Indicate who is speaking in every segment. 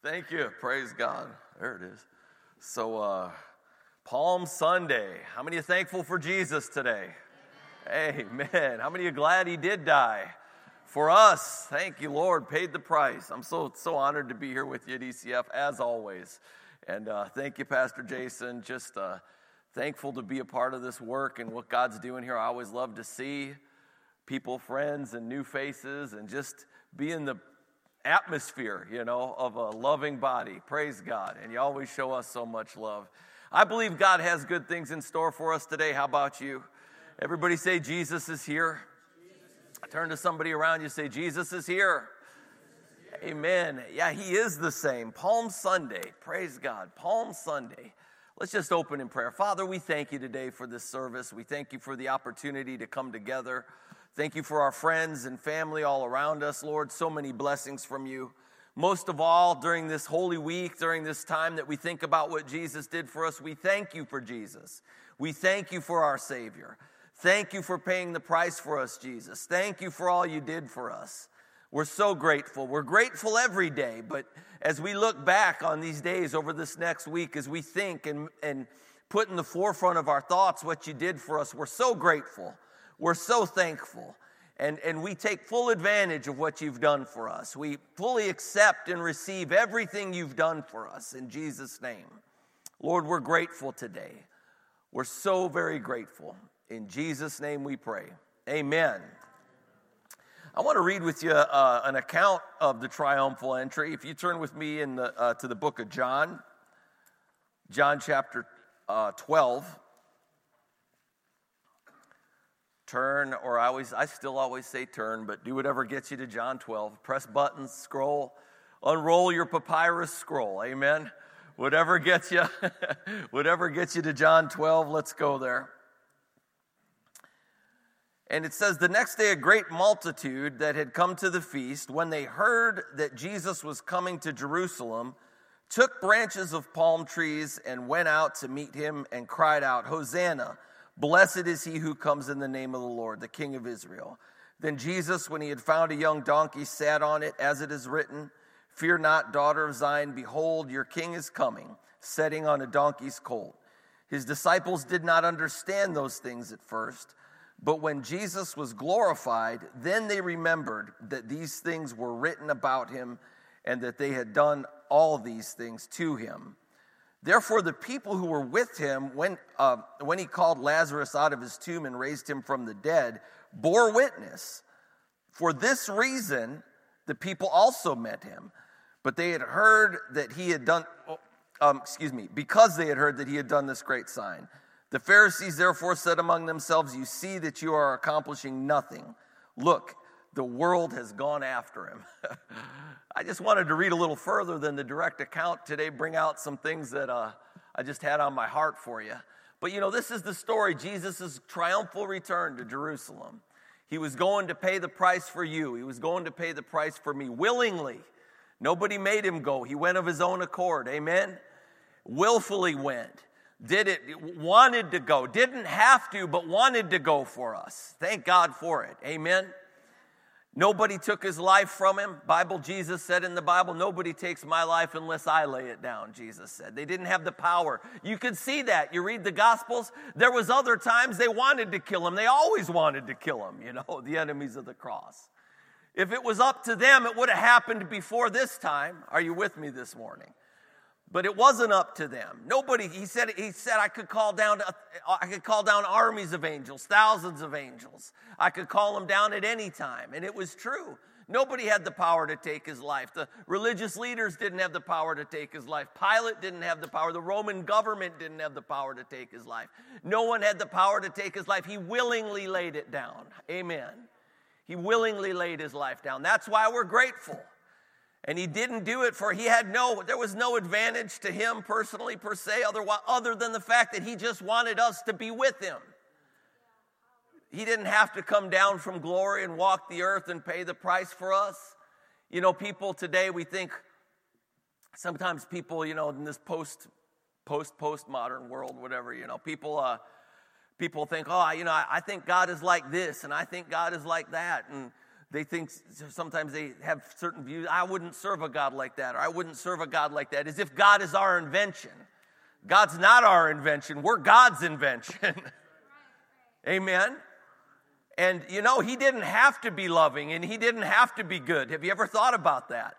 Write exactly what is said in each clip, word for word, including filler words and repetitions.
Speaker 1: Thank you. Praise God. There it is. So, uh, Palm Sunday. How many are thankful for Jesus today? Amen. Amen. How many are glad he did die for us? Thank you, Lord. Paid the price. I'm so so honored to be here with you at E C F as always. And uh, thank you, Pastor Jason. Just uh, thankful to be a part of this work and what God's doing here. I always love to see people, friends, and new faces, and just be in the atmosphere, you know, of a loving body. Praise God. And you always show us so much love. I believe God has good things in store for us today. How about you? Everybody say, Jesus is here. Turn to somebody around you, say, Jesus is here. Amen. Yeah, he is the same. Palm Sunday. Praise God. Palm Sunday. Let's just open in prayer. Father, we thank you today for this service. We thank you for the opportunity to come together. Thank you for our friends and family all around us, Lord. So many blessings from you. Most of all, during this Holy Week, during this time that we think about what Jesus did for us, we thank you for Jesus. We thank you for our Savior. Thank you for paying the price for us, Jesus. Thank you for all you did for us. We're so grateful. We're grateful every day, but as we look back on these days over this next week, as we think and, and put in the forefront of our thoughts what you did for us, we're so grateful. We're so thankful, and, and we take full advantage of what you've done for us. We fully accept and receive everything you've done for us in Jesus' name. Lord, we're grateful today. We're so very grateful. In Jesus' name we pray. Amen. I want to read with you uh, an account of the triumphal entry. If you turn with me in the, uh, to the book of John, John chapter uh, twelve. Turn, or I always, I still always say turn, but do whatever gets you to John twelve. Press buttons, scroll, unroll your papyrus scroll. Amen. Whatever gets you, whatever gets you to John twelve, let's go there. And it says, the next day a great multitude that had come to the feast, when they heard that Jesus was coming to Jerusalem, took branches of palm trees and went out to meet him and cried out, Hosanna! Blessed is he who comes in the name of the Lord, the King of Israel. Then Jesus, when he had found a young donkey, sat on it, as it is written, Fear not, daughter of Zion, behold, your king is coming, sitting on a donkey's colt. His disciples did not understand those things at first, but when Jesus was glorified, then they remembered that these things were written about him and that they had done all these things to him. Therefore, the people who were with him when, uh, when he called Lazarus out of his tomb and raised him from the dead bore witness. For this reason, the people also met him. But they had heard that he had done, um, excuse me, because they had heard that he had done this great sign. The Pharisees therefore said among themselves, You see that you are accomplishing nothing. Look, the world has gone after him. I just wanted to read a little further than the direct account today, bring out some things that uh, I just had on my heart for you. But you know, this is the story, Jesus' triumphal return to Jerusalem. He was going to pay the price for you. He was going to pay the price for me willingly. Nobody made him go. He went of his own accord. Amen? Willfully went. Did it, wanted to go. Didn't have to, but wanted to go for us. Thank God for it. Amen? Nobody took his life from him. Bible, Jesus said in the Bible, nobody takes my life unless I lay it down, Jesus said. They didn't have the power. You could see that. You read the Gospels, there was other times they wanted to kill him. They always wanted to kill him, you know, the enemies of the cross. If it was up to them, it would have happened before this time. Are you with me this morning? But it wasn't up to them. Nobody, he said, he said I could call down, I could call down armies of angels, thousands of angels. I could call them down at any time. And it was true. Nobody had the power to take his life. The religious leaders didn't have the power to take his life. Pilate didn't have the power. The Roman government didn't have the power to take his life. No one had the power to take his life. He willingly laid it down. Amen. He willingly laid his life down. That's why we're grateful. And he didn't do it for, he had no, there was no advantage to him personally per se, other, other than the fact that he just wanted us to be with him. He didn't have to come down from glory and walk the earth and pay the price for us. You know, people today, we think, sometimes people, you know, in this post, post, postmodern world, whatever, you know, people, uh, people think, oh, you know, I, I think God is like this, and I think God is like that, and they think sometimes they have certain views. I wouldn't serve a God like that, or I wouldn't serve a God like that, as if God is our invention. God's not our invention. We're God's invention. Amen? And, you know, he didn't have to be loving, and he didn't have to be good. Have you ever thought about that?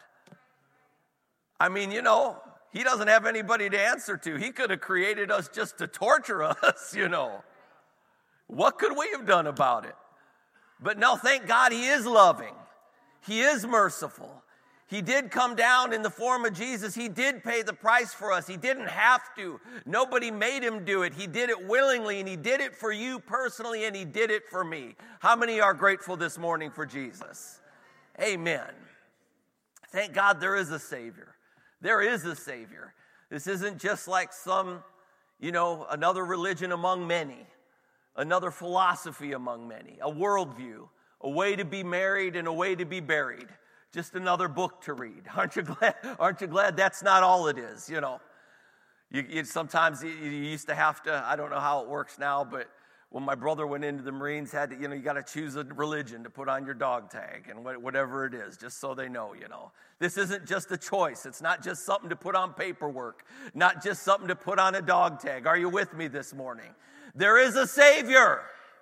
Speaker 1: I mean, you know, he doesn't have anybody to answer to. He could have created us just to torture us, you know. What could we have done about it? But no, thank God he is loving. He is merciful. He did come down in the form of Jesus. He did pay the price for us. He didn't have to. Nobody made him do it. He did it willingly, and he did it for you personally, and he did it for me. How many are grateful this morning for Jesus? Amen. Thank God there is a Savior. There is a Savior. This isn't just like some, you know, another religion among many, another philosophy among many, a worldview, a way to be married and a way to be buried. Just another book to read. Aren't you glad? Aren't you glad that's not all it is? You know, you, you sometimes you, you used to have to. I don't know how it works now, but when my brother went into the Marines, had to, you know, you got to choose a religion to put on your dog tag and whatever it is, just so they know. You know, this isn't just a choice. It's not just something to put on paperwork. Not just something to put on a dog tag. Are you with me this morning? There is a Savior.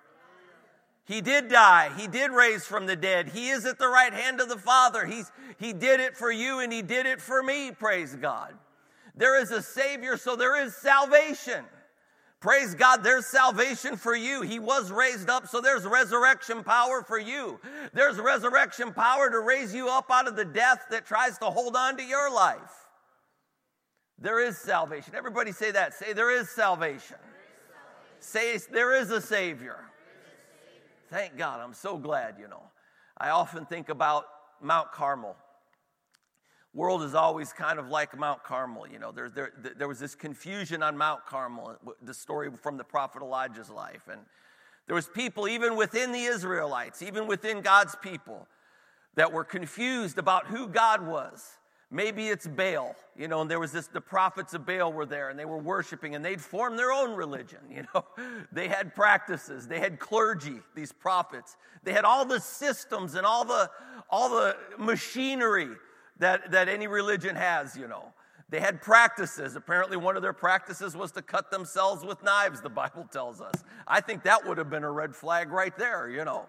Speaker 1: He did die. He did raise from the dead. He is at the right hand of the Father. He's, he did it for you, and he did it for me, praise God. There is a Savior, so there is salvation. Praise God, there's salvation for you. He was raised up, so there's resurrection power for you. There's resurrection power to raise you up out of the death that tries to hold on to your life. There is salvation. Everybody say that. Say, there is salvation. Say, there is a Savior. Thank God. I'm so glad, you know. I often think about Mount Carmel. World is always kind of like Mount Carmel, you know. There, there, there was this confusion on Mount Carmel, the story from the prophet Elijah's life. And there was people, even within the Israelites, even within God's people, that were confused about who God was. Maybe it's Baal, you know, and there was this, the prophets of Baal were there, and they were worshiping, and they'd formed their own religion, you know. They had practices, they had clergy, these prophets. They had all the systems and all the, all the machinery that, that any religion has, you know. They had practices. Apparently one of their practices was to cut themselves with knives, the Bible tells us. I think that would have been a red flag right there, you know.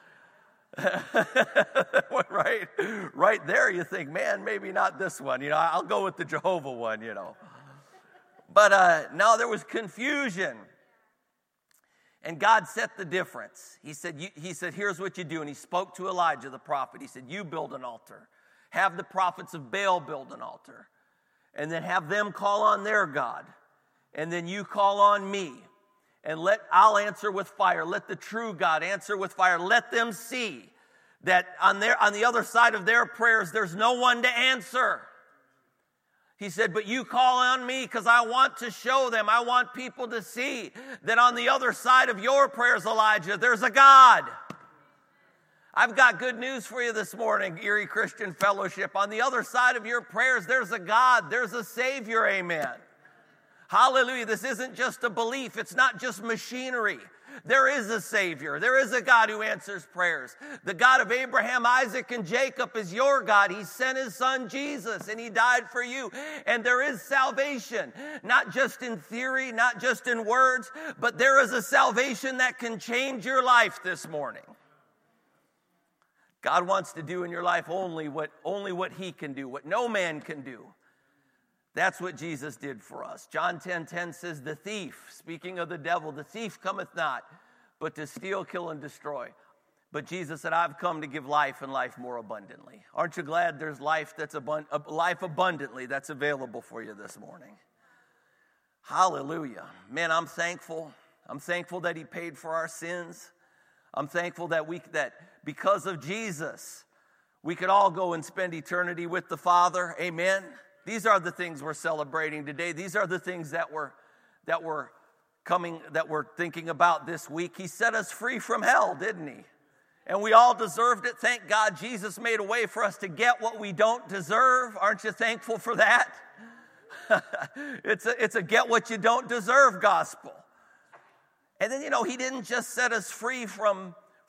Speaker 1: right right there you think, man, maybe not this one, you know, I'll go with the Jehovah one, you know. But uh no, there was confusion, and God set the difference. He said you, he said here's what you do, and he spoke to Elijah the prophet. He said, you build an altar, have the prophets of Baal build an altar, and then have them call on their God, and then you call on me. And let I'll answer with fire. Let the true God answer with fire. Let them see that on their on the other side of their prayers, there's no one to answer. He said, but you call on me because I want to show them. I want people to see that on the other side of your prayers, Elijah, there's a God. I've got good news for you this morning, Erie Christian Fellowship. On the other side of your prayers, there's a God. There's a Savior, amen. Hallelujah. This isn't just a belief. It's not just machinery. There is a Savior. There is a God who answers prayers. The God of Abraham, Isaac, and Jacob is your God. He sent his son Jesus, and he died for you. And there is salvation, not just in theory, not just in words, but there is a salvation that can change your life this morning. God wants to do in your life only what, only what he can do, what no man can do. That's what Jesus did for us. John ten ten says, the thief, speaking of the devil, the thief cometh not, but to steal, kill, and destroy. But Jesus said, I've come to give life and life more abundantly. Aren't you glad there's life that's abund- life abundantly that's available for you this morning? Hallelujah. Man, I'm thankful. I'm thankful that he paid for our sins. I'm thankful that we that because of Jesus, we could all go and spend eternity with the Father. Amen. These are the things we're celebrating today. These are the things that we're that we're coming that we're thinking about this week. He set us free from hell, didn't he? And we all deserved it. Thank God Jesus made a way for us to get what we don't deserve. Aren't you thankful for that? it's a it's a get what you don't deserve gospel. And then, you know, he didn't just set us free from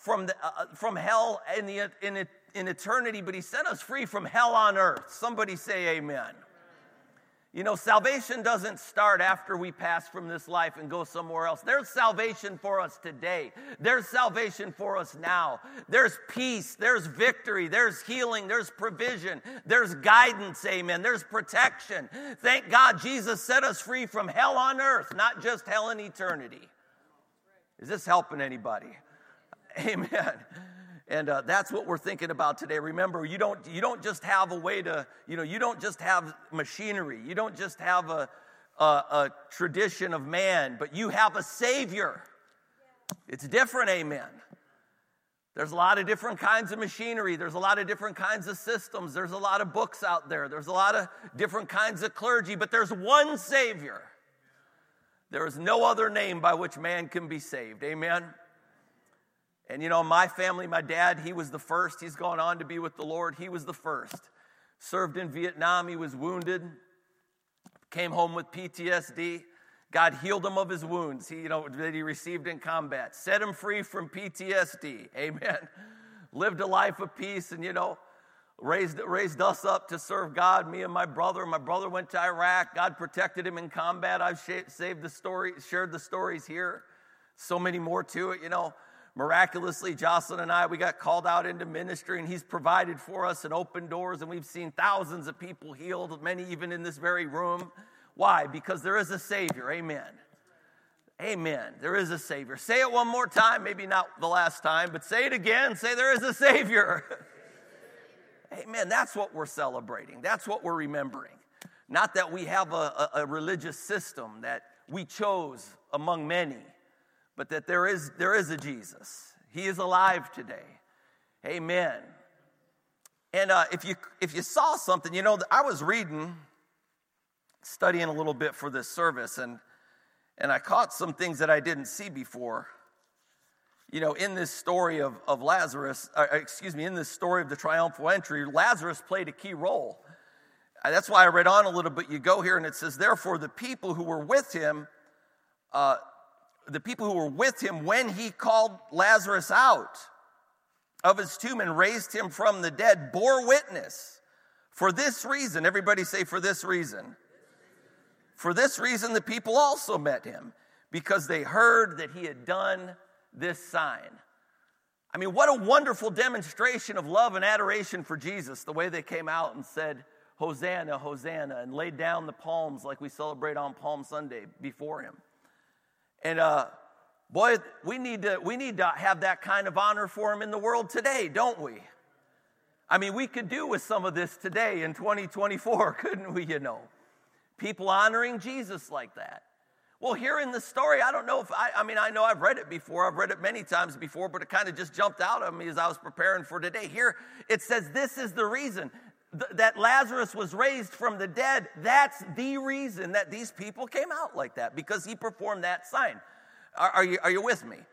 Speaker 1: from, the, uh, from hell in, the, in, in eternity, but he set us free from hell on earth. Somebody say amen. You know, salvation doesn't start after we pass from this life and go somewhere else. There's salvation for us today. There's salvation for us now. There's peace. There's victory. There's healing. There's provision. There's guidance, amen. There's protection. Thank God Jesus set us free from hell on earth, not just hell in eternity. Is this helping anybody? Amen. And uh, that's what we're thinking about today. Remember, you don't you don't just have a way to, you know, you don't just have machinery. You don't just have a, a, a tradition of man, but you have a Savior. It's different, amen. There's a lot of different kinds of machinery. There's a lot of different kinds of systems. There's a lot of books out there. There's a lot of different kinds of clergy, but there's one Savior. There is no other name by which man can be saved, amen. And, you know, my family, my dad, he was the first. He's gone on to be with the Lord. He was the first. Served in Vietnam. He was wounded. Came home with P T S D. God healed him of his wounds, he, you know, that he received in combat. Set him free from P T S D. Amen. Lived a life of peace and, you know, raised, raised us up to serve God, me and my brother. My brother went to Iraq. God protected him in combat. I've saved the story, shared the stories here. So many more to it, you know. Miraculously, Jocelyn and I, we got called out into ministry, and he's provided for us and opened doors, and we've seen thousands of people healed, many even in this very room. Why? Because there is a Savior. Amen. Amen. There is a Savior. Say it one more time, maybe not the last time, but say it again. Say there is a Savior. Amen. That's what we're celebrating. That's what we're remembering. Not that we have a, a, a religious system that we chose among many, but that there is, there is a Jesus. He is alive today. Amen. And uh, if you if you saw something, you know, I was reading, studying a little bit for this service, and and I caught some things that I didn't see before. You know, in this story of, of Lazarus, uh, excuse me, in this story of the triumphal entry, Lazarus played a key role. Uh, that's why I read on a little bit. You go here and it says, therefore the people who were with him, uh, the people who were with him when he called Lazarus out of his tomb and raised him from the dead, bore witness. For this reason, everybody say, for this reason. For this reason, the people also met him, because they heard that he had done this sign. I mean, what a wonderful demonstration of love and adoration for Jesus, the way they came out and said, Hosanna, Hosanna, and laid down the palms like we celebrate on Palm Sunday before him. And uh, boy, we need to we need to have that kind of honor for him in the world today, don't we? I mean, we could do with some of this today in twenty twenty-four, couldn't we, you know? People honoring Jesus like that. Well, here in the story, I don't know if, I, I mean, I know I've read it before. I've read it many times before, but it kind of just jumped out at me as I was preparing for today. Here, it says this is the reason th- that Lazarus was raised from the dead. That's the reason that these people came out like that, because he performed that sign. Are, are you, are you with me?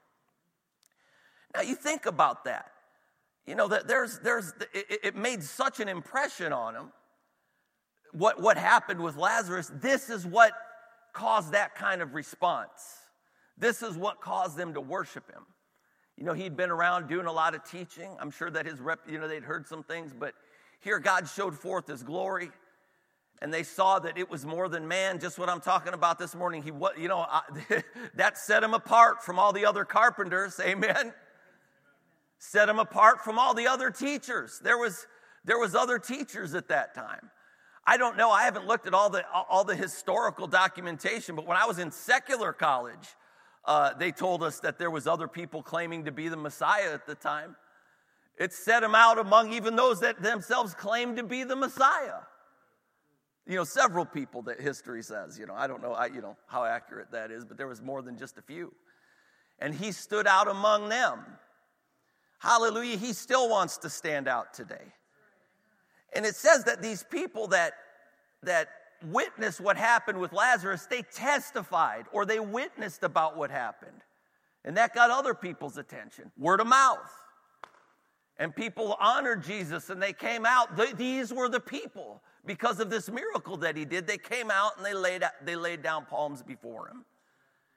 Speaker 1: Now, you think about that. You know, that there's, there's, it, it made such an impression on him. What, what happened with Lazarus, this is what caused that kind of response. This is what caused them to worship him. You know, he'd been around doing a lot of teaching. I'm sure that his rep, you know, they'd heard some things, but here God showed forth his glory, and they saw that it was more than man. Just what I'm talking about this morning. He, you know, I, that set him apart from all the other carpenters. Amen. Set him apart from all the other teachers. There was, there was other teachers at that time. I don't know. I haven't looked at all the all the historical documentation, but when I was in secular college, uh, they told us that there was other people claiming to be the Messiah at the time. It set him out among even those that themselves claimed to be the Messiah. You know, several people that history says. You know, I don't know. I, you know how accurate that is, but there was more than just a few, and he stood out among them. Hallelujah! He still wants to stand out today. And it says that these people that, that witnessed what happened with Lazarus, they testified or they witnessed about what happened. And that got other people's attention. Word of mouth. And people honored Jesus and they came out. These were the people. Because of this miracle that he did, they came out and they laid, they laid down palms before him.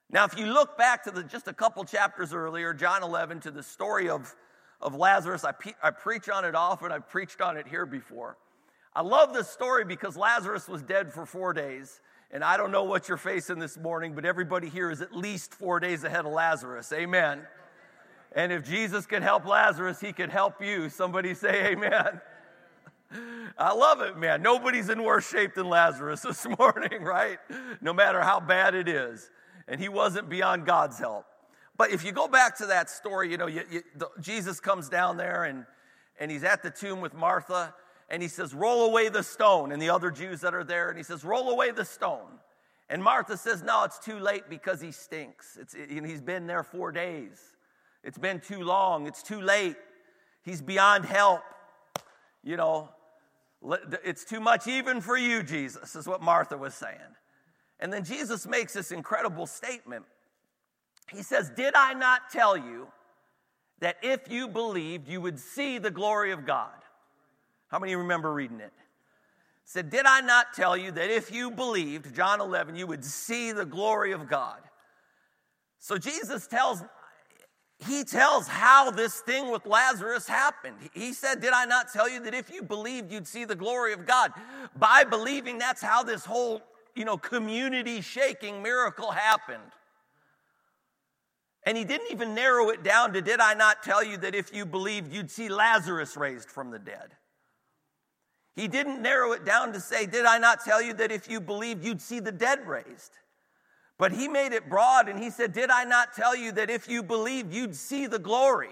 Speaker 1: Now, if you look back to the, just a couple chapters earlier, John eleven, to the story of, of Lazarus, I, pe- I preach on it often. I've preached on it here before. I love this story because Lazarus was dead for four days. And I don't know what you're facing this morning, but everybody here is at least four days ahead of Lazarus. Amen. And if Jesus can help Lazarus, he can help you. Somebody say amen. I love it, man. Nobody's in worse shape than Lazarus this morning, right? No matter how bad it is. And he wasn't beyond God's help. But if you go back to that story, you know, you, you, the, Jesus comes down there and, and he's at the tomb with Martha. And he says, roll away the stone. And the other Jews that are there, and he says, roll away the stone. And Martha says, no, it's too late because he stinks. It's, it, he's been there four days. It's been too long. It's too late. He's beyond help. You know, it's too much even for you, Jesus, is what Martha was saying. And then Jesus makes this incredible statement. He says, did I not tell you that if you believed, you would see the glory of God? How many remember reading it? It said, did I not tell you that if you believed, John eleven, you would see the glory of God? So Jesus tells, he tells how this thing with Lazarus happened. He said, did I not tell you that if you believed, you'd see the glory of God? By believing, that's how this whole, you know, community-shaking miracle happened. And he didn't even narrow it down to, did I not tell you that if you believed, you'd see Lazarus raised from the dead? He didn't narrow it down to say, did I not tell you that if you believed, you'd see the dead raised? But he made it broad, and he said, did I not tell you that if you believed, you'd see the glory?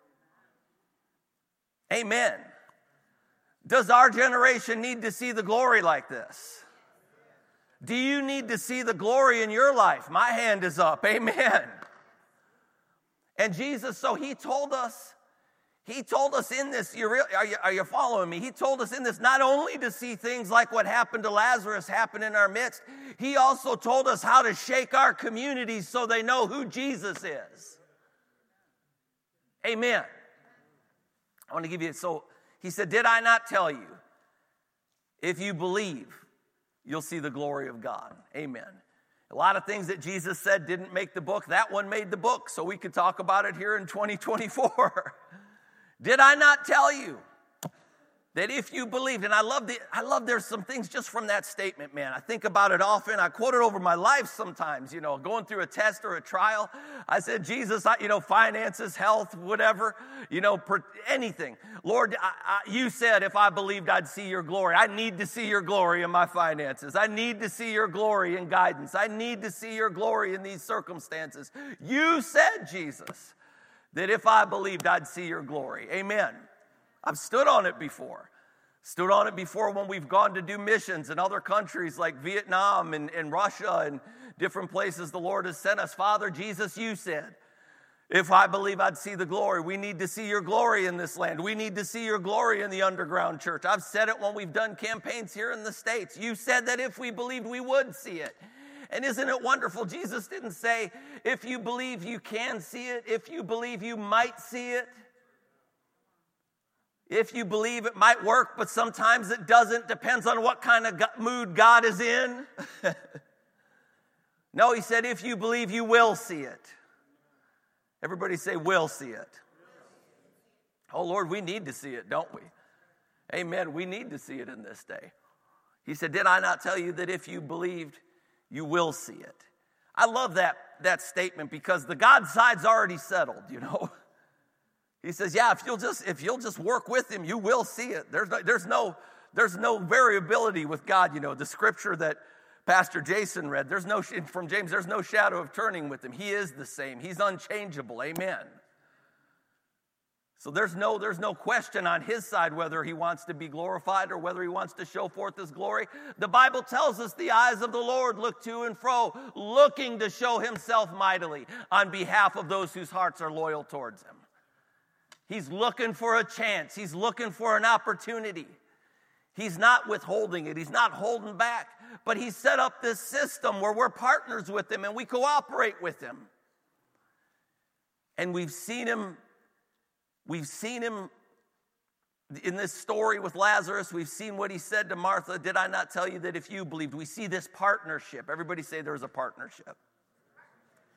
Speaker 1: Amen. Does our generation need to see the glory like this? Do you need to see the glory in your life? My hand is up. Amen. And Jesus, so he told us, He told us in this, you real, are, you, are you following me? He told us in this not only to see things like what happened to Lazarus happen in our midst, he also told us how to shake our communities so they know who Jesus is. Amen. I want to give you, so he said, did I not tell you, if you believe, you'll see the glory of God. Amen. A lot of things that Jesus said didn't make the book. That one made the book, so we could talk about it here in twenty twenty-four. Did I not tell you that if you believed, and I love the, I love there's some things just from that statement, man. I think about it often. I quote it over my life sometimes, you know, going through a test or a trial. I said, Jesus, I, you know, finances, health, whatever, you know, per, anything. Lord, I, I, you said if I believed I'd see your glory. I need to see your glory in my finances. I need to see your glory in guidance. I need to see your glory in these circumstances. You said, Jesus, that if I believed, I'd see your glory. Amen. I've stood on it before. Stood on it before when we've gone to do missions in other countries like Vietnam and, and Russia and different places the Lord has sent us. Father, Jesus, you said, if I believe I'd see the glory. We need to see your glory in this land. We need to see your glory in the underground church. I've said it when we've done campaigns here in the States. You said that if we believed, we would see it. And isn't it wonderful? Jesus didn't say, if you believe you can see it, if you believe you might see it, if you believe it might work, but sometimes it doesn't. Depends on what kind of mood God is in. No, he said, if you believe, you will see it. Everybody say, will see it. Oh, Lord, we need to see it, don't we? Amen. We need to see it in this day. He said, did I not tell you that if you believed, you will see it? I love that, that statement because the God side's already settled, you know. He says, yeah, if you'll just if you'll just work with him, you will see it. There's no, there's no, there's no variability with God, you know. The scripture that Pastor Jason read, there's no, from James, there's no shadow of turning with him. He is the same. He's unchangeable. Amen. So there's no, there's no question on his side whether he wants to be glorified or whether he wants to show forth his glory. The Bible tells us the eyes of the Lord look to and fro, looking to show himself mightily on behalf of those whose hearts are loyal towards him. He's looking for a chance. He's looking for an opportunity. He's not withholding it. He's not holding back. But he's set up this system where we're partners with him and we cooperate with him. And we've seen him We've seen him in this story with Lazarus. We've seen what he said to Martha. Did I not tell you that if you believed? We see this partnership. Everybody say there's a partnership.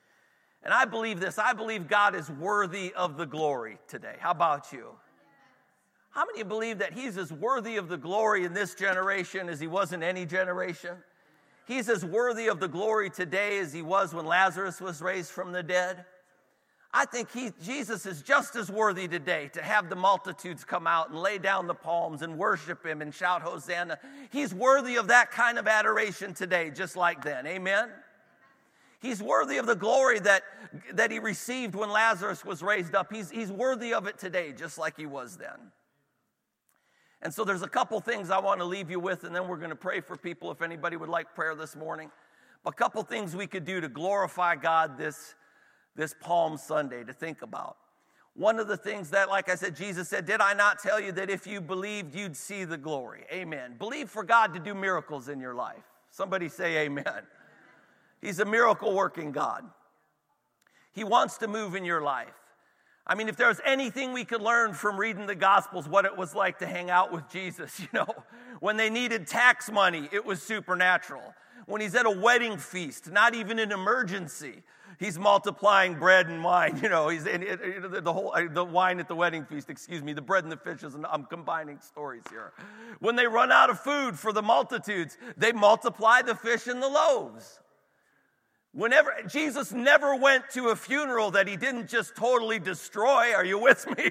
Speaker 1: And I believe this. I believe God is worthy of the glory today. How about you? How many of you believe that he's as worthy of the glory in this generation as he was in any generation? He's as worthy of the glory today as he was when Lazarus was raised from the dead. I think he, Jesus is just as worthy today to have the multitudes come out and lay down the palms and worship him and shout Hosanna. He's worthy of that kind of adoration today, just like then. Amen? He's worthy of the glory that, that he received when Lazarus was raised up. He's, he's worthy of it today, just like he was then. And so there's a couple things I want to leave you with, and then we're going to pray for people if anybody would like prayer this morning. A couple things we could do to glorify God this this Palm Sunday to think about. One of the things that, like I said, Jesus said, did I not tell you that if you believed, you'd see the glory? Amen. Believe for God to do miracles in your life. Somebody say amen. He's a miracle working God. He wants to move in your life. I mean, if there's anything we could learn from reading the Gospels, what it was like to hang out with Jesus, you know, when they needed tax money, it was supernatural. When he's at a wedding feast, not even an emergency, he's multiplying bread and wine. You know, he's in the whole the wine at the wedding feast. Excuse me, the bread and the fishes. And I'm combining stories here. When they run out of food for the multitudes, they multiply the fish and the loaves. Whenever Jesus never went to a funeral that he didn't just totally destroy. Are you with me?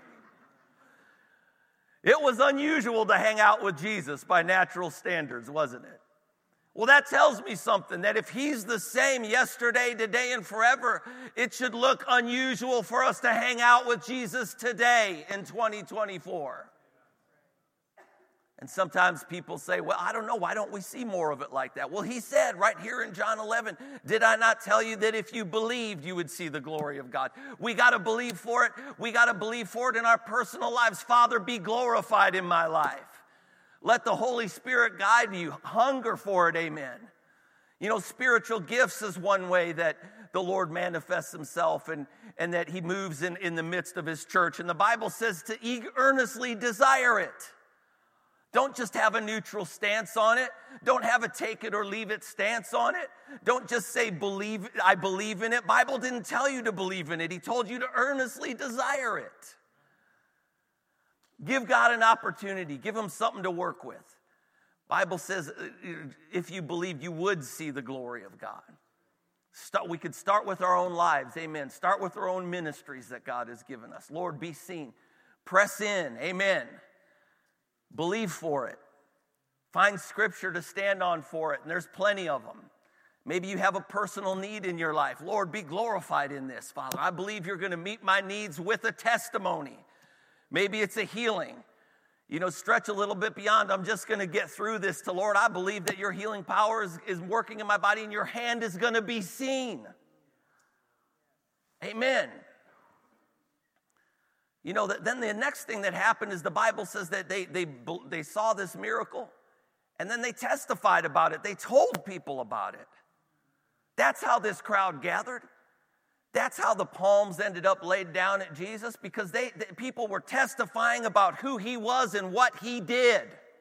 Speaker 1: It was unusual to hang out with Jesus by natural standards, wasn't it? Well, that tells me something, that if he's the same yesterday, today, and forever, it should look unusual for us to hang out with Jesus today in twenty twenty-four. And sometimes people say, well, I don't know, why don't we see more of it like that? Well, he said right here in John eleven, did I not tell you that if you believed, you would see the glory of God? We got to believe for it. We got to believe for it in our personal lives. Father, be glorified in my life. Let the Holy Spirit guide you. Hunger for it, amen. You know, spiritual gifts is one way that the Lord manifests himself and, and that he moves in, in the midst of his church. And the Bible says to eager, earnestly desire it. Don't just have a neutral stance on it. Don't have a take it or leave it stance on it. Don't just say, believe, I believe in it. Bible didn't tell you to believe in it. He told you to earnestly desire it. Give God an opportunity. Give him something to work with. Bible says if you believed, you would see the glory of God. Start, we could start with our own lives. Amen. Start with our own ministries that God has given us. Lord, be seen. Press in. Amen. Believe for it. Find scripture to stand on for it. And there's plenty of them. Maybe you have a personal need in your life. Lord, be glorified in this, Father. I believe you're going to meet my needs with a testimony. Maybe it's a healing. You know, stretch a little bit beyond, I'm just going to get through this to Lord. I believe that your healing power is, is working in my body and your hand is going to be seen. Amen. You know, then the next thing that happened is the Bible says that they, they, they saw this miracle and then they testified about it. They told people about it. That's how this crowd gathered. That's how the palms ended up laid down at Jesus, because they, they people were testifying about who he was and what he did.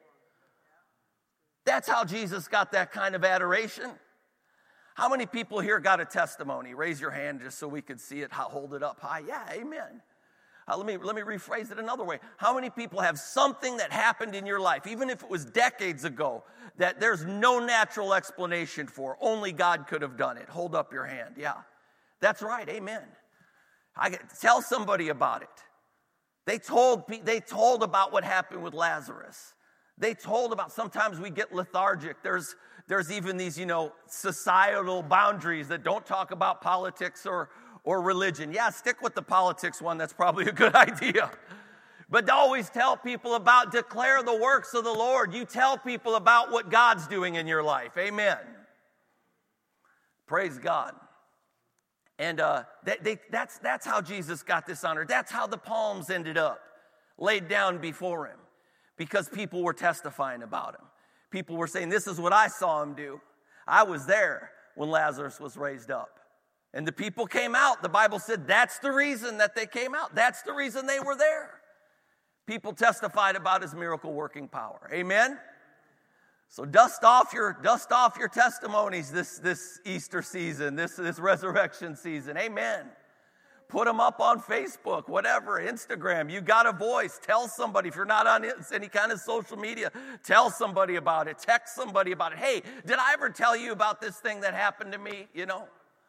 Speaker 1: That's how Jesus got that kind of adoration. How many people here got a testimony? Raise your hand just so we could see it. Hold it up high. Yeah, amen. Uh, let me, let me rephrase it another way. How many people have something that happened in your life, even if it was decades ago, that there's no natural explanation for? Only God could have done it. Hold up your hand. Yeah. That's right, amen. I get, tell somebody about it. They told, they told about what happened with Lazarus. They told about, sometimes we get lethargic. There's, there's even these, you know, societal boundaries that don't talk about politics or, or religion. Yeah, stick with the politics one. That's probably a good idea. But always tell people about, declare the works of the Lord. You tell people about what God's doing in your life. Amen. Praise God. And uh, they, they, that's, that's how Jesus got this honor. That's how the palms ended up laid down before him, because people were testifying about him. People were saying, this is what I saw him do. I was there when Lazarus was raised up. And the people came out. The Bible said that's the reason that they came out. That's the reason they were there. People testified about his miracle working power. Amen? So dust off your dust off your testimonies this, this Easter season, this, this resurrection season. Amen. Put them up on Facebook, whatever, Instagram. You got a voice. Tell somebody. If you're not on any kind of social media, tell somebody about it. Text somebody about it. Hey, did I ever tell you about this thing that happened to me? You know?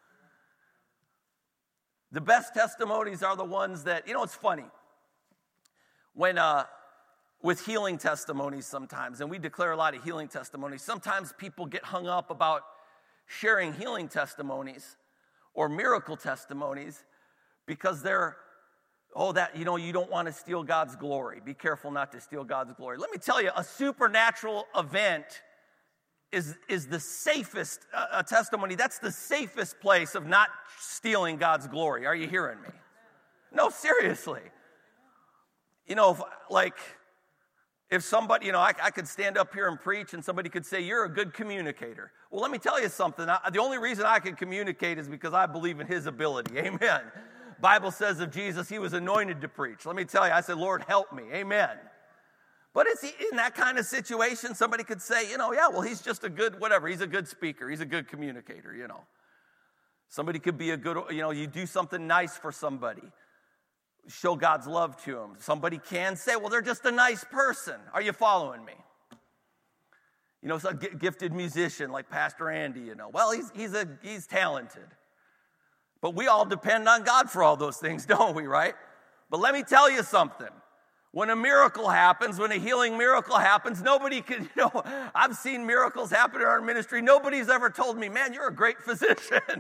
Speaker 1: The best testimonies are the ones that, you know, it's funny. When, uh, with healing testimonies sometimes, and we declare a lot of healing testimonies, sometimes people get hung up about sharing healing testimonies or miracle testimonies because they're, oh, that, you know, you don't want to steal God's glory. Be careful not to steal God's glory. Let me tell you, a supernatural event is, is the safest uh, testimony. That's the safest place of not stealing God's glory. Are you hearing me? No, seriously. You know, if, like, if somebody, you know, I, I could stand up here and preach and somebody could say, you're a good communicator. Well, let me tell you something. I, the only reason I can communicate is because I believe in his ability. Amen. Bible says of Jesus, he was anointed to preach. Let me tell you, I said, Lord, help me. Amen. But it's in that kind of situation, somebody could say, you know, yeah, well, he's just a good, whatever. He's a good speaker. He's a good communicator, you know. Somebody could be a good, you know, you do something nice for somebody. Show God's love to them. Somebody can say, well, they're just a nice person. Are you following me? You know, some gifted musician like Pastor Andy, you know. Well, he's, he's, a, he's talented. But we all depend on God for all those things, don't we, right? But let me tell you something. When a miracle happens, when a healing miracle happens, nobody can, you know, I've seen miracles happen in our ministry. Nobody's ever told me, man, you're a great physician.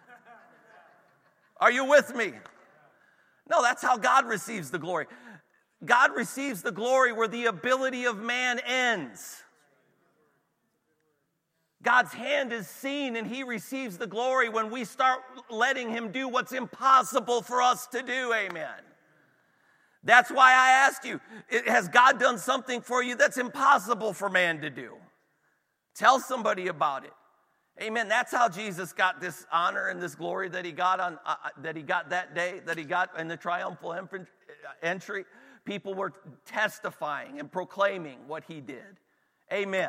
Speaker 1: Are you with me? No, that's how God receives the glory. God receives the glory where the ability of man ends. God's hand is seen and he receives the glory when we start letting him do what's impossible for us to do. Amen. That's why I asked you, has God done something for you that's impossible for man to do? Tell somebody about it. Amen. That's how Jesus got this honor and this glory that he got on uh, that he got that day, that he got in the triumphal entry. People were testifying and proclaiming what he did. Amen.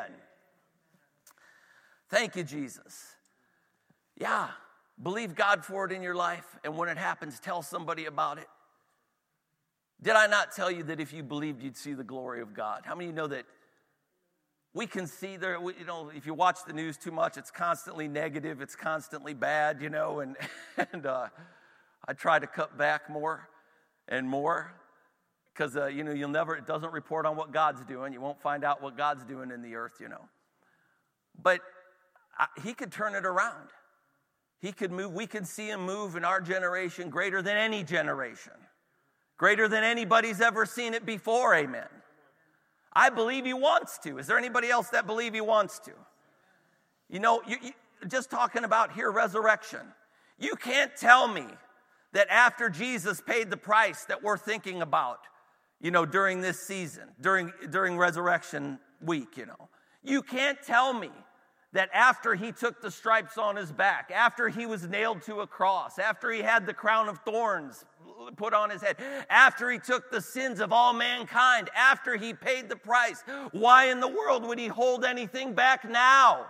Speaker 1: Thank you, Jesus. Yeah, believe God for it in your life, and when it happens, tell somebody about it. Did I not tell you that if you believed, you'd see the glory of God? How many of you know that we can see there, you know, if you watch the news too much, it's constantly negative, it's constantly bad, you know, and, and uh, I try to cut back more and more because, uh, you know, you'll never, it doesn't report on what God's doing. You won't find out what God's doing in the earth, you know. But I, he could turn it around. He could move, we could see him move in our generation greater than any generation. Greater than anybody's ever seen it before, amen. I believe he wants to. Is there anybody else that believe he wants to? You know, you, you, just talking about here, resurrection. You can't tell me that after Jesus paid the price that we're thinking about, you know, during this season, during, during resurrection week, you know. You can't tell me that after he took the stripes on his back, after he was nailed to a cross, after he had the crown of thorns put on his head, after he took the sins of all mankind, after he paid the price, why in the world would he hold anything back now?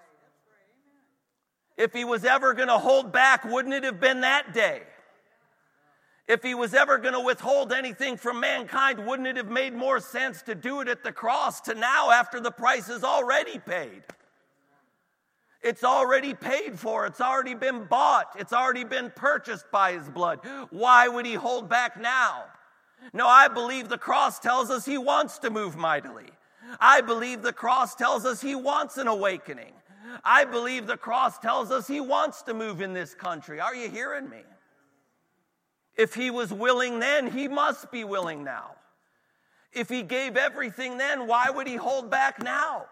Speaker 1: If he was ever going to hold back, wouldn't it have been that day? If he was ever going to withhold anything from mankind, wouldn't it have made more sense to do it at the cross to now after the price is already paid? It's already paid for. It's already been bought. It's already been purchased by his blood. Why would he hold back now? No, I believe the cross tells us he wants to move mightily. I believe the cross tells us he wants an awakening. I believe the cross tells us he wants to move in this country. Are you hearing me? If he was willing then, he must be willing now. If he gave everything then, why would he hold back now?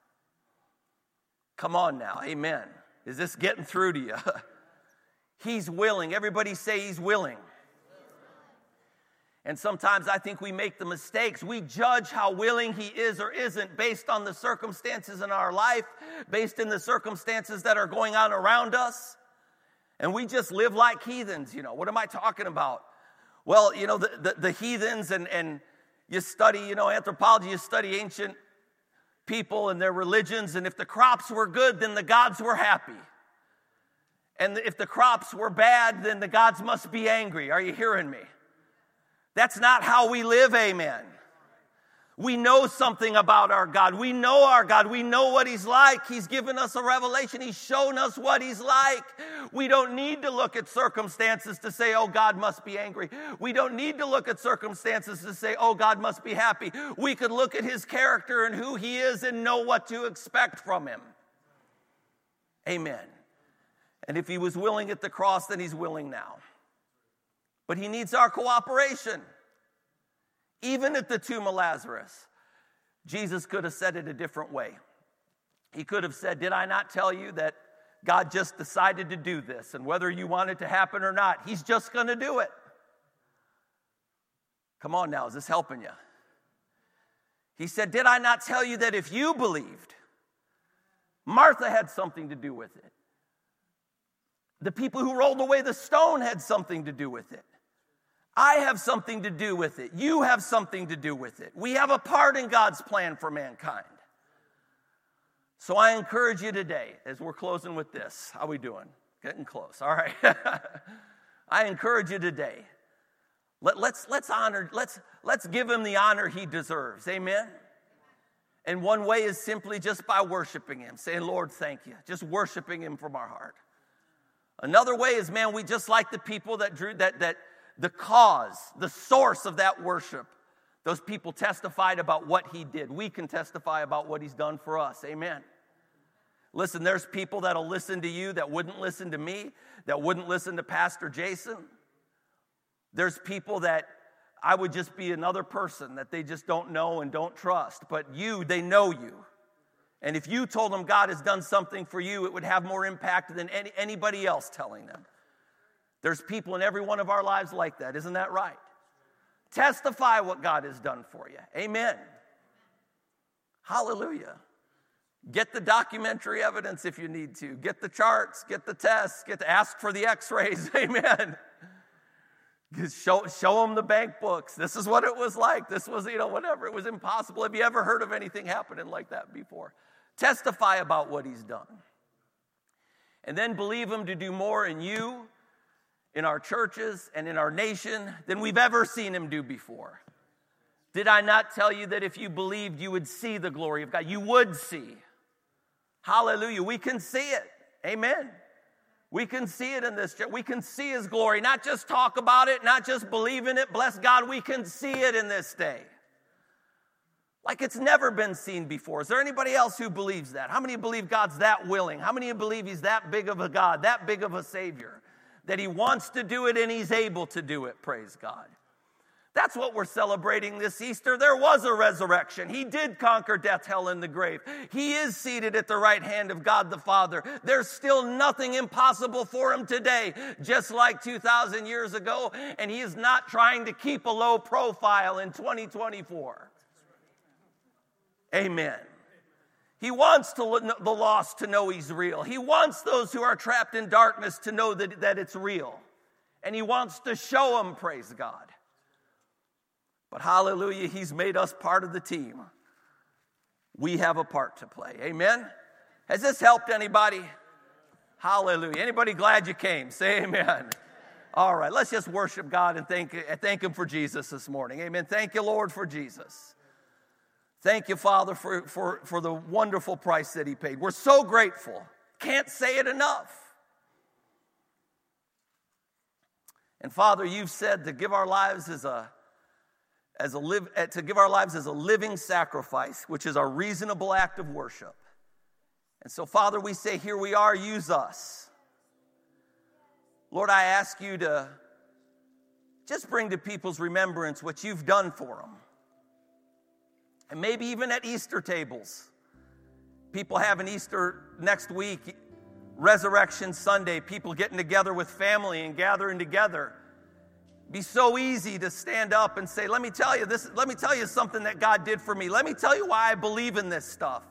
Speaker 1: Come on now, amen. Is this getting through to you? He's willing. Everybody say he's willing. And sometimes I think we make the mistakes. We judge how willing he is or isn't based on the circumstances in our life, based in the circumstances that are going on around us. And we just live like heathens, you know. What am I talking about? Well, you know, the, the, the heathens, and, and you study, you know, anthropology, you study ancient people and their religions, and if the crops were good, then the gods were happy. And if the crops were bad, then the gods must be angry. Are you hearing me? That's not how we live, amen. We know something about our God. We know our God. We know what He's like. He's given us a revelation. He's shown us what He's like. We don't need to look at circumstances to say, oh, God must be angry. We don't need to look at circumstances to say, oh, God must be happy. We could look at His character and who He is and know what to expect from Him. Amen. And if He was willing at the cross, then He's willing now. But He needs our cooperation. Even at the tomb of Lazarus, Jesus could have said it a different way. He could have said, did I not tell you that God just decided to do this? And whether you want it to happen or not, He's just going to do it. Come on now, is this helping you? He said, did I not tell you that if you believed, Martha had something to do with it. The people who rolled away the stone had something to do with it. I have something to do with it. You have something to do with it. We have a part in God's plan for mankind. So I encourage you today, as we're closing with this. How we doing? Getting close. All right. I encourage you today. Let, let's, let's honor, let's, let's give Him the honor He deserves. Amen? And one way is simply just by worshiping Him. Saying, Lord, thank you. Just worshiping Him from our heart. Another way is, man, we just like the people that drew that that the cause, the source of that worship. Those people testified about what He did. We can testify about what He's done for us. Amen. Listen, there's people that'll listen to you that wouldn't listen to me, that wouldn't listen to Pastor Jason. There's people that I would just be another person that they just don't know and don't trust. But you, they know you. And if you told them God has done something for you, it would have more impact than any, anybody else telling them. There's people in every one of our lives like that. Isn't that right? Testify what God has done for you. Amen. Hallelujah. Get the documentary evidence if you need to. Get the charts. Get the tests. Get to ask for the x-rays. Amen. Show, show them the bank books. This is what it was like. This was, you know, whatever. It was impossible. Have you ever heard of anything happening like that before? Testify about what He's done. And then believe Him to do more in you, in our churches, and in our nation than we've ever seen Him do before. Did I not tell you that if you believed, you would see the glory of God? You would see. Hallelujah. We can see it. Amen. We can see it in this church. We can see His glory. Not just talk about it, not just believe in it. Bless God, we can see it in this day. Like it's never been seen before. Is there anybody else who believes that? How many believe God's that willing? How many believe He's that big of a God, that big of a Savior? That He wants to do it and He's able to do it, praise God. That's what we're celebrating this Easter. There was a resurrection. He did conquer death, hell, and the grave. He is seated at the right hand of God the Father. There's still nothing impossible for Him today, just like two thousand years ago, and He is not trying to keep a low profile in twenty twenty-four. Amen. He wants to, the lost to know He's real. He wants those who are trapped in darkness to know that, that it's real. And He wants to show them, praise God. But hallelujah, He's made us part of the team. We have a part to play. Amen? Has this helped anybody? Hallelujah. Anybody glad you came? Say amen. All right, let's just worship God and thank, thank Him for Jesus this morning. Amen. Thank you, Lord, for Jesus. Thank you, Father, for, for, for the wonderful price that He paid. We're so grateful. Can't say it enough. And Father, You've said to give our lives as a as a live to give our lives as a living sacrifice, which is our reasonable act of worship. And so, Father, we say, here we are, use us. Lord, I ask You to just bring to people's remembrance what You've done for them. And maybe even at Easter tables. People having Easter next week, Resurrection Sunday, people getting together with family and gathering together. Be so easy to stand up and say, let me tell you this, let me tell you something that God did for me. Let me tell you why I believe in this stuff.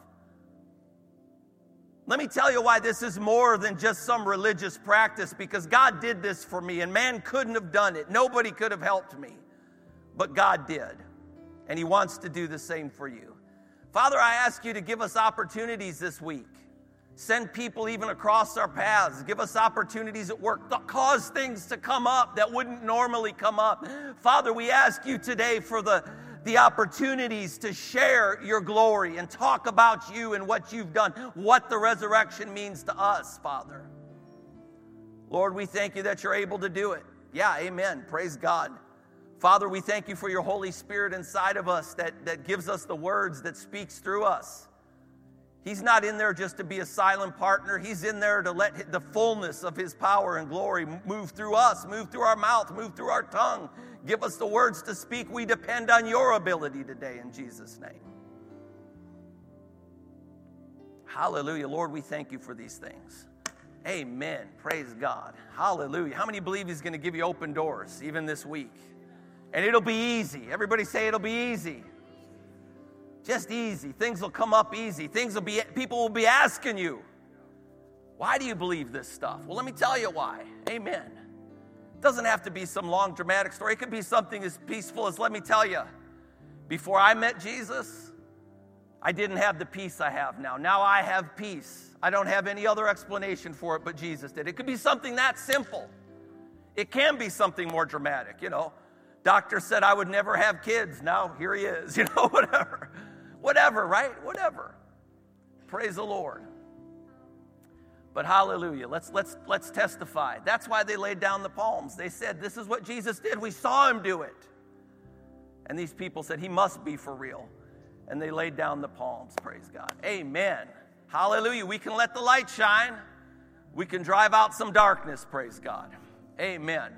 Speaker 1: Let me tell you why this is more than just some religious practice, because God did this for me and man couldn't have done it. Nobody could have helped me, but God did. And He wants to do the same for you. Father, I ask you to give us opportunities this week. Send people even across our paths. Give us opportunities at work. Cause things to come up that wouldn't normally come up. Father, we ask you today for the, the opportunities to share your glory and talk about you and what you've done, what the resurrection means to us, Father. Lord, we thank you that you're able to do it. Yeah, amen. Praise God. Father, we thank you for your Holy Spirit inside of us that, that gives us the words, that speaks through us. He's not in there just to be a silent partner. He's in there to let the fullness of his power and glory move through us, move through our mouth, move through our tongue. Give us the words to speak. We depend on your ability today in Jesus' name. Hallelujah. Lord, we thank you for these things. Amen. Praise God. Hallelujah. How many believe he's going to give you open doors even this week? And it'll be easy. Everybody say it'll be easy. Just easy. Things will come up easy. Things will be, people will be asking you, why do you believe this stuff? Well, let me tell you why. Amen. It doesn't have to be some long dramatic story. It could be something as peaceful as, let me tell you, before I met Jesus, I didn't have the peace I have now. Now I have peace. I don't have any other explanation for it but Jesus did. It could be something that simple. It can be something more dramatic, you know. Doctor said I would never have kids. Now here he is, you know, whatever. Whatever, right? Whatever. Praise the Lord. But hallelujah, let's let's let's testify. That's why they laid down the palms. They said, this is what Jesus did. We saw him do it. And these people said, he must be for real. And they laid down the palms. Praise God. Amen. Hallelujah. We can let the light shine. We can drive out some darkness. Praise God. Amen.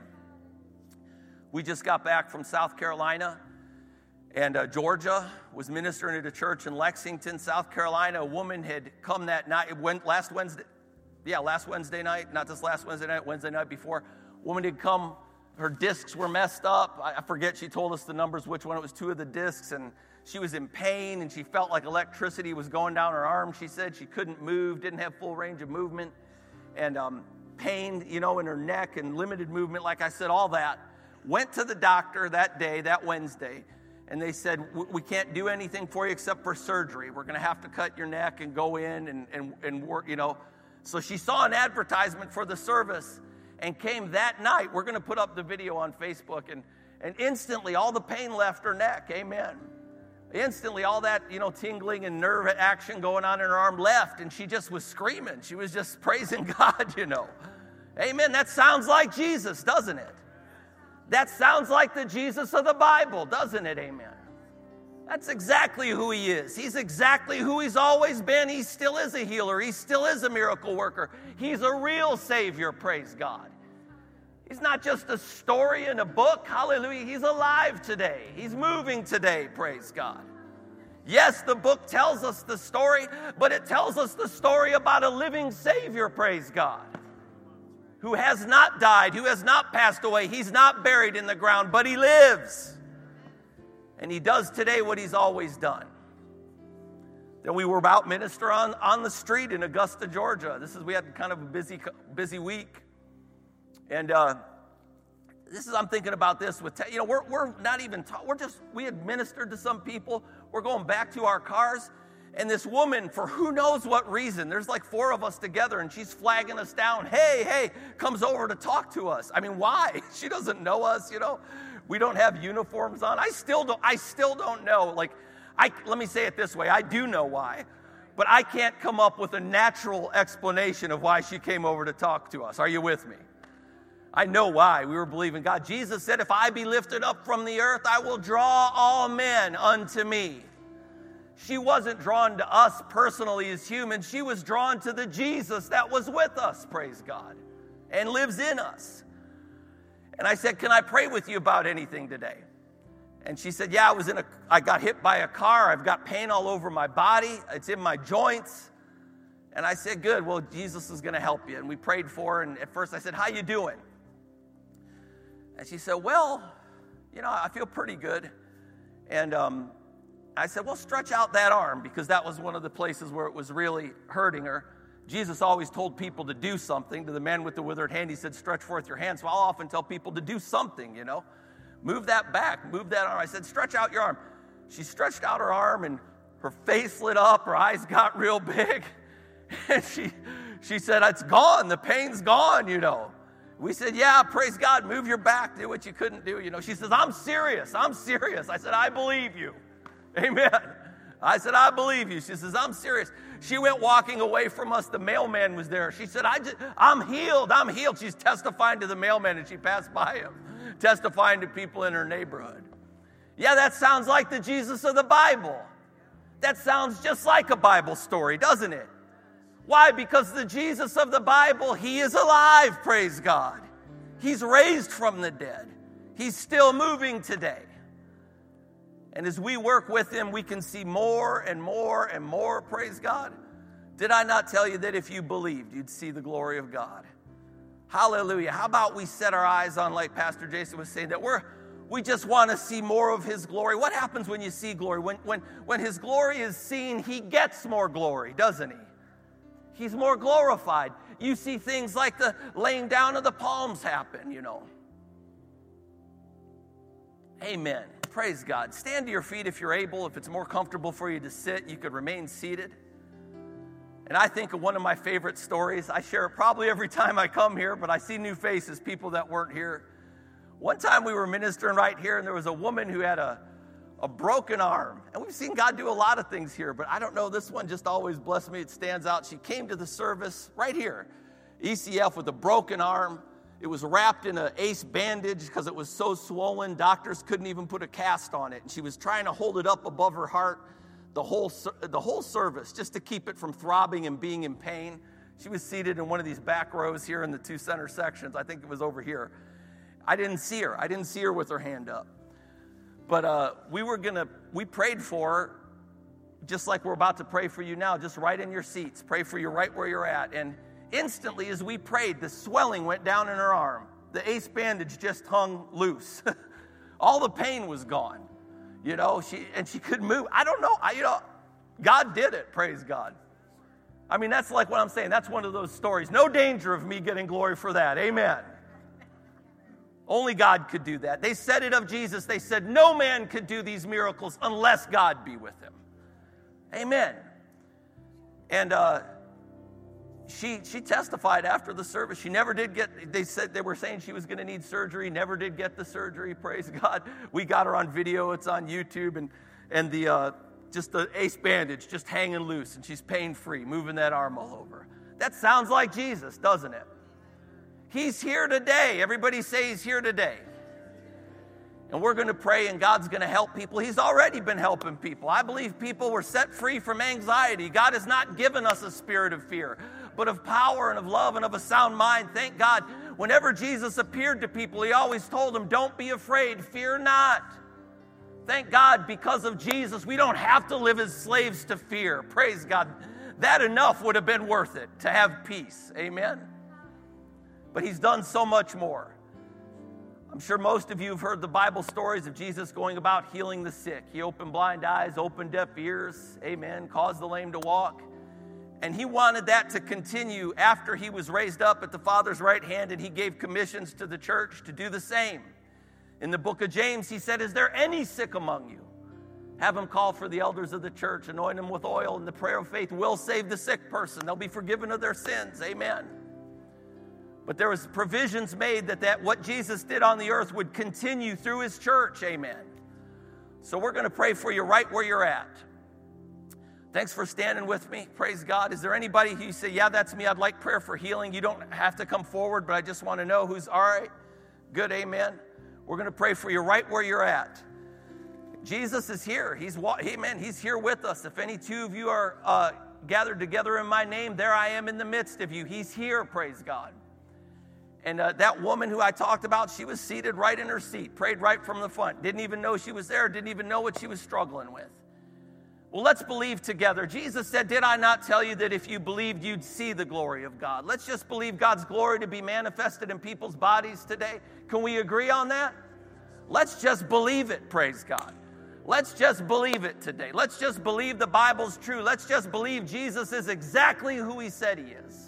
Speaker 1: We just got back from South Carolina. And uh, Georgia was ministering at a church in Lexington, South Carolina. A woman had come that night, it went last Wednesday, yeah, last Wednesday night, not this last Wednesday night, Wednesday night before. Woman had come, her discs were messed up. I, I forget, she told us the numbers, which one. It was two of the discs, and she was in pain, and she felt like electricity was going down her arm. She said she couldn't move, didn't have full range of movement, and um, pain, you know, in her neck, and limited movement, like I said, all that. Went to the doctor that day, that Wednesday, and they said, we can't do anything for you except for surgery. We're going to have to cut your neck and go in and, and, and work, you know. So she saw an advertisement for the service and came that night. We're going to put up the video on Facebook. And, and instantly, all the pain left her neck. Amen. Instantly, all that, you know, tingling and nerve action going on in her arm left. And she just was screaming. She was just praising God, you know. Amen. That sounds like Jesus, doesn't it? That sounds like the Jesus of the Bible, doesn't it? Amen. That's exactly who he is. He's exactly who he's always been. He still is a healer. He still is a miracle worker. He's a real Savior, praise God. He's not just a story in a book, hallelujah. He's alive today. He's moving today, praise God. Yes, the book tells us the story, but it tells us the story about a living Savior, praise God, who has not died, who has not passed away. He's not buried in the ground, but he lives. And he does today what he's always done. Then we were about minister on, on the street in Augusta, Georgia. This is, we had kind of a busy, busy week. And uh, this is, I'm thinking about this with, you know, we're, we're not even, ta- we're just, we had ministered to some people. We're going back to our cars. And this woman, for who knows what reason, there's like four of us together, and she's flagging us down. Hey, hey, comes over to talk to us. I mean, why? She doesn't know us, you know. We don't have uniforms on. I still don't, I still don't know. Like, I, let me say it this way. I do know why, but I can't come up with a natural explanation of why she came over to talk to us. Are you with me? I know why. We were believing God. Jesus said, if I be lifted up from the earth, I will draw all men unto me. She wasn't drawn to us personally as humans. She was drawn to the Jesus that was with us, praise God, and lives in us. And I said, can I pray with you about anything today? And she said, yeah, I was in a, I got hit by a car. I've got pain all over my body. It's in my joints. And I said, good, well, Jesus is going to help you. And we prayed for her. And at first I said, how you doing? And she said, well, you know, I feel pretty good. And um, I said, well, stretch out that arm, because that was one of the places where it was really hurting her. Jesus always told people to do something. To the man with the withered hand, he said, stretch forth your hand. So I'll often tell people to do something, you know. Move that back, move that arm. I said, stretch out your arm. She stretched out her arm, and her face lit up, her eyes got real big. And she, she said, it's gone, the pain's gone, you know. We said, yeah, praise God, move your back, do what you couldn't do, you know. She says, I'm serious, I'm serious. I said, I believe you. Amen. I said, I believe you. She says, I'm serious. She went walking away from us. The mailman was there. She said, I just, I'm healed, I'm healed. She's testifying to the mailman, and she passed by him, testifying to people in her neighborhood. Yeah, that sounds like the Jesus of the Bible. That sounds just like a Bible story, doesn't it? Why? Because the Jesus of the Bible, he is alive, praise God. He's raised from the dead. He's still moving today. And as we work with him, we can see more and more and more, praise God. Did I not tell you that if you believed, you'd see the glory of God? Hallelujah. How about we set our eyes on, like Pastor Jason was saying, that we're we just want to see more of his glory. What happens when you see glory? When, when, when his glory is seen, he gets more glory, doesn't he? He's more glorified. You see things like the laying down of the palms happen, you know. Amen. Praise God. Stand to your feet if you're able. If it's more comfortable for you to sit, you could remain seated. And I think of one of my favorite stories. I share it probably every time I come here, but I see new faces, people that weren't here. One time we were ministering right here, and there was a woman who had a, a broken arm. And we've seen God do a lot of things here, but I don't know, this one just always blessed me. It stands out. She came to the service right here, E C F, with a broken arm. It was wrapped in an ace bandage because it was so swollen. Doctors couldn't even put a cast on it. And she was trying to hold it up above her heart the whole, the whole service just to keep it from throbbing and being in pain. She was seated in one of these back rows here in the two center sections. I think it was over here. I didn't see her. I didn't see her with her hand up. But uh, we were going to, we prayed for her, just like we're about to pray for you now, just right in your seats. Pray for you right where you're at. And instantly, as we prayed, the swelling went down in her arm. The ace bandage just hung loose. All the pain was gone. You know, she and she could move. I don't know. I, you know, God did it. Praise God. I mean, that's like what I'm saying. That's one of those stories. No danger of me getting glory for that. Amen. Only God could do that. They said it of Jesus. They said, no man could do these miracles unless God be with him. Amen. And uh, she she testified after the service. She never did get, they said they were saying she was going to need surgery, never did get the surgery, praise God. We got her on video. It's on YouTube. And, and the uh, just the ace bandage just hanging loose. And she's pain-free, moving that arm all over. That sounds like Jesus, doesn't it? He's here today. Everybody say he's here today. And we're going to pray, and God's going to help people. He's already been helping people. I believe people were set free from anxiety. God has not given us a spirit of fear, but of power and of love and of a sound mind. Thank God. Whenever Jesus appeared to people, he always told them, don't be afraid, fear not. Thank God, because of Jesus, we don't have to live as slaves to fear. Praise God. That enough would have been worth it to have peace. Amen. But he's done so much more. I'm sure most of you have heard the Bible stories of Jesus going about healing the sick. He opened blind eyes, opened deaf ears, amen, caused the lame to walk. And he wanted that to continue after he was raised up at the Father's right hand, and he gave commissions to the church to do the same. In the book of James, he said, is there any sick among you? Have them call for the elders of the church, anoint them with oil, and the prayer of faith will save the sick person. They'll be forgiven of their sins, amen. But there was provisions made that, that what Jesus did on the earth would continue through his church. Amen. So we're going to pray for you right where you're at. Thanks for standing with me. Praise God. Is there anybody who you say, yeah, that's me. I'd like prayer for healing. You don't have to come forward, but I just want to know who's all right. Good. Amen. We're going to pray for you right where you're at. Jesus is here. He's, amen. He's here with us. If any two of you are uh, gathered together in my name, there I am in the midst of you. He's here. Praise God. And uh, that woman who I talked about, she was seated right in her seat, prayed right from the front, didn't even know she was there, didn't even know what she was struggling with. Well, let's believe together. Jesus said, did I not tell you that if you believed, you'd see the glory of God? Let's just believe God's glory to be manifested in people's bodies today. Can we agree on that? Let's just believe it, praise God. Let's just believe it today. Let's just believe the Bible's true. Let's just believe Jesus is exactly who he said he is.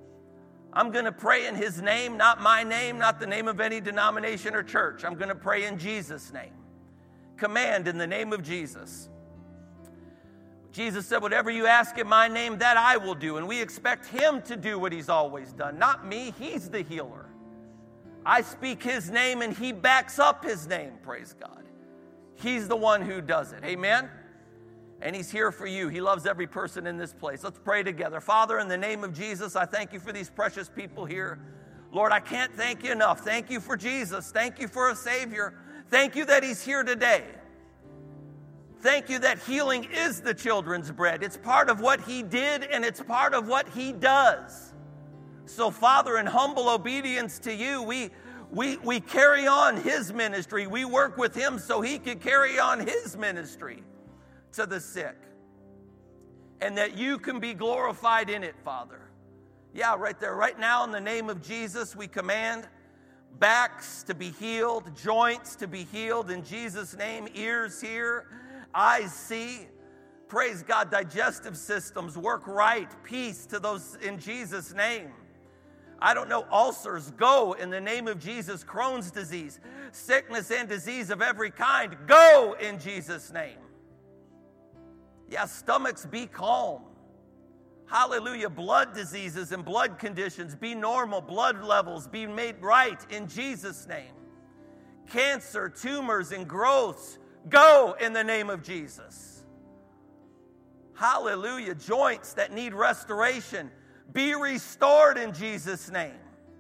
Speaker 1: I'm going to pray in his name, not my name, not the name of any denomination or church. I'm going to pray in Jesus' name. Command in the name of Jesus. Jesus said, whatever you ask in my name, that I will do. And we expect him to do what he's always done. Not me, he's the healer. I speak his name and he backs up his name, praise God. He's the one who does it, amen? And he's here for you. He loves every person in this place. Let's pray together. Father, in the name of Jesus, I thank you for these precious people here. Lord, I can't thank you enough. Thank you for Jesus. Thank you for a Savior. Thank you that he's here today. Thank you that healing is the children's bread. It's part of what he did and it's part of what he does. So, Father, in humble obedience to you, we, we, we carry on his ministry. We work with him so he can carry on his ministry to the sick. And that you can be glorified in it, Father. Yeah, right there. Right now, in the name of Jesus, we command backs to be healed, joints to be healed in Jesus' name, ears hear, eyes see. Praise God, digestive systems work right. Peace to those in Jesus' name. I don't know, ulcers, go in the name of Jesus. Crohn's disease, sickness and disease of every kind, go in Jesus' name. Yeah, stomachs, be calm. Hallelujah. Blood diseases and blood conditions, be normal. Blood levels, be made right in Jesus' name. Cancer, tumors, and growths, go in the name of Jesus. Hallelujah. Joints that need restoration, be restored in Jesus' name.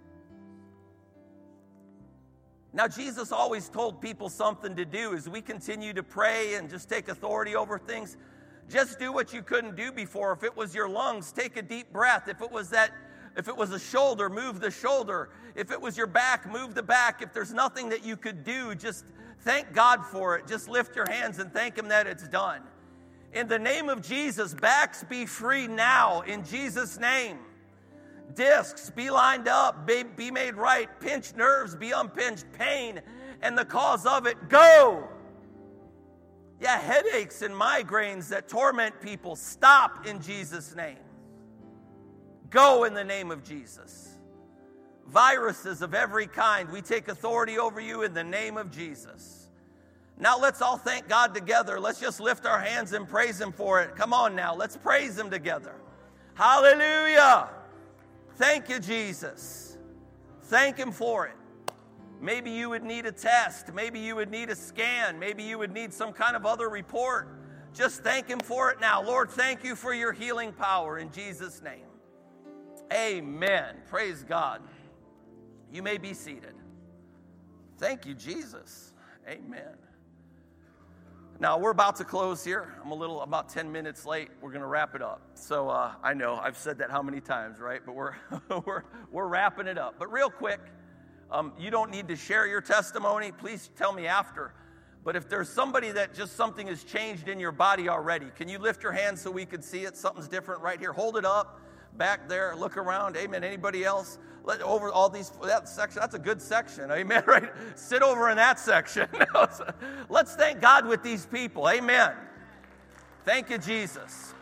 Speaker 1: Now, Jesus always told people something to do as we continue to pray and just take authority over things. Just do what you couldn't do before. If it was your lungs, take a deep breath. If it was that, if it was a shoulder, move the shoulder. If it was your back, move the back. If there's nothing that you could do, just thank God for it. Just lift your hands and thank him that it's done. In the name of Jesus, backs be free now. In Jesus' name. Discs be lined up, be, be made right. Pinched nerves be unpinched. Pain and the cause of it, go. Yeah, headaches and migraines that torment people, stop in Jesus' name. Go in the name of Jesus. Viruses of every kind, we take authority over you in the name of Jesus. Now let's all thank God together. Let's just lift our hands and praise him for it. Come on now, let's praise him together. Hallelujah. Thank you, Jesus. Thank him for it. Maybe you would need a test. Maybe you would need a scan. Maybe you would need some kind of other report. Just thank him for it now. Lord, thank you for your healing power in Jesus' name. Amen. Praise God. You may be seated. Thank you, Jesus. Amen. Now, we're about to close here. I'm a little, about ten minutes late. We're going to wrap it up. So uh, I know I've said that how many times, right? But we're, we're, we're wrapping it up. But real quick, Um, you don't need to share your testimony. Please tell me after. But if there's somebody that just something has changed in your body already, can you lift your hand so we can see it? Something's different right here. Hold it up. Back there. Look around. Amen. Anybody else? Let over all these, that section. That's a good section. Amen. Right? Sit over in that section. Let's thank God with these people. Amen. Thank you, Jesus.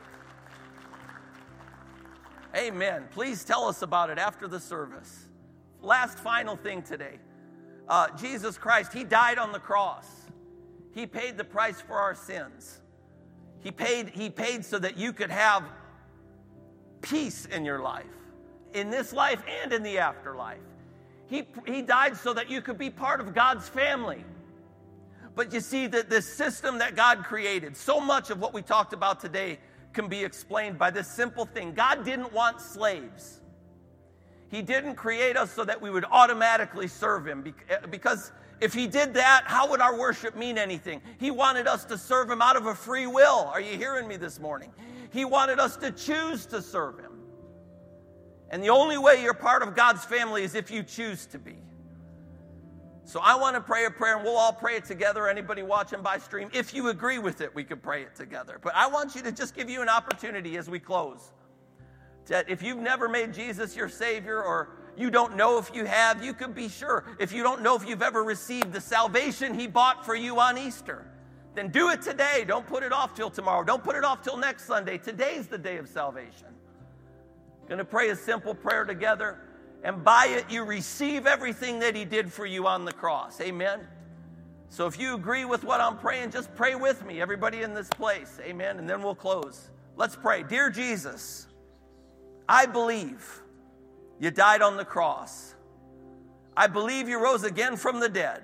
Speaker 1: Amen. Please tell us about it after the service. Last final thing today. Uh, Jesus Christ, he died on the cross. He paid the price for our sins. He paid, he paid so that you could have peace in your life, in this life and in the afterlife. He, he died so that you could be part of God's family. But you see that this system that God created, so much of what we talked about today can be explained by this simple thing. God didn't want slaves. He didn't create us so that we would automatically serve him. Because if he did that, how would our worship mean anything? He wanted us to serve him out of a free will. Are you hearing me this morning? He wanted us to choose to serve him. And the only way you're part of God's family is if you choose to be. So I want to pray a prayer, and we'll all pray it together. Anybody watching by stream, if you agree with it, we could pray it together. But I want you to just give you an opportunity as we close. That if you've never made Jesus your Savior, or you don't know if you have, you could be sure. If you don't know if you've ever received the salvation he bought for you on Easter, then do it today. Don't put it off till tomorrow. Don't put it off till next Sunday. Today's the day of salvation. Going to pray a simple prayer together, and by it you receive everything that he did for you on the cross. Amen. So if you agree with what I'm praying, just pray with me, everybody in this place. Amen. And then we'll close. Let's pray. Dear Jesus, I believe you died on the cross. I believe you rose again from the dead.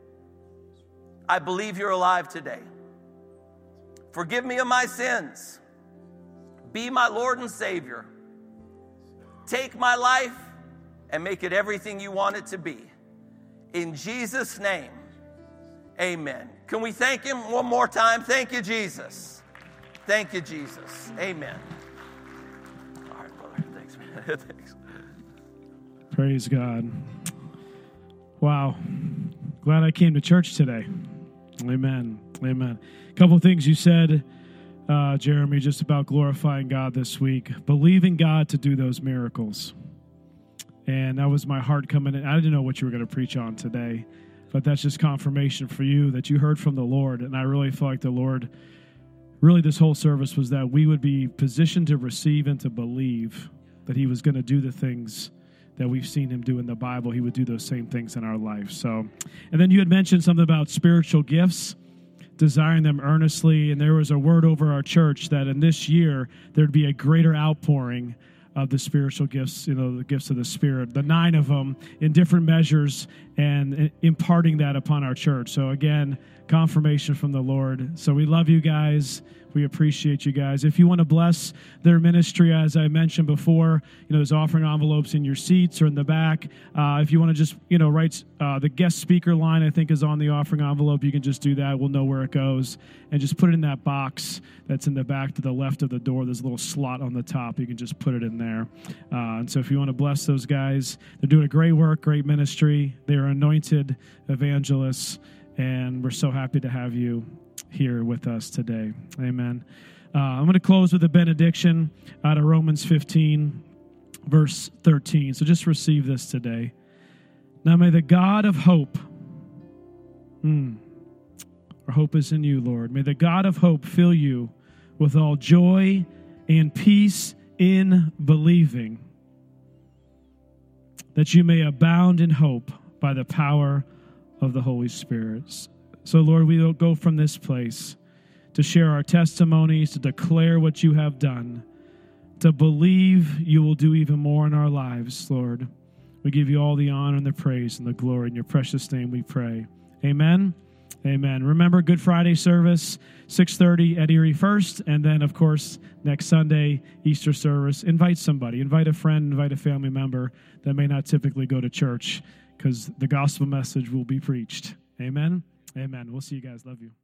Speaker 1: I believe you're alive today. Forgive me of my sins. Be my Lord and Savior. Take my life and make it everything you want it to be. In Jesus' name, amen. Can we thank him one more time? Thank you, Jesus. Thank you, Jesus. Amen. All right, brother. Thanks, man. Thanks.
Speaker 2: Praise God. Wow. Glad I came to church today. Amen. Amen. A couple of things you said, uh, Jeremy, just about glorifying God this week. Believing God to do those miracles. And that was my heart coming in. I didn't know what you were going to preach on today, but that's just confirmation for you that you heard from the Lord. And I really feel like the Lord, really this whole service was that we would be positioned to receive and to believe that he was going to do the things that we've seen him do in the Bible. He would do those same things in our life. So, and then you had mentioned something about spiritual gifts, desiring them earnestly. And there was a word over our church that in this year, there'd be a greater outpouring of the spiritual gifts, you know, the gifts of the Spirit, the nine of them in different measures, and imparting that upon our church. So again, confirmation from the Lord. So we love you guys. We appreciate you guys. If you want to bless their ministry, as I mentioned before, you know, there's offering envelopes in your seats or in the back. Uh, if you want to just, you know, write uh, the guest speaker line, I think is on the offering envelope. You can just do that. We'll know where it goes. And just put it in that box that's in the back to the left of the door. There's a little slot on the top. You can just put it in there. Uh, and so if you want to bless those guys, they're doing a great work, great ministry. They're anointed evangelists. And we're so happy to have you here with us today. Amen. Uh, I'm going to close with a benediction out of Romans fifteen, verse thirteen. So just receive this today. Now may the God of hope, hmm, our hope is in you, Lord. May the God of hope fill you with all joy and peace in believing, that you may abound in hope by the power of the Holy Spirit. So, Lord, we will go from this place to share our testimonies, to declare what you have done, to believe you will do even more in our lives, Lord. We give you all the honor and the praise and the glory. In your precious name we pray. Amen. Amen. Remember, Good Friday service, six thirty at Erie First, and then, of course, next Sunday, Easter service. Invite somebody. Invite a friend. Invite a family member that may not typically go to church, because the gospel message will be preached. Amen. Amen. We'll see you guys. Love you.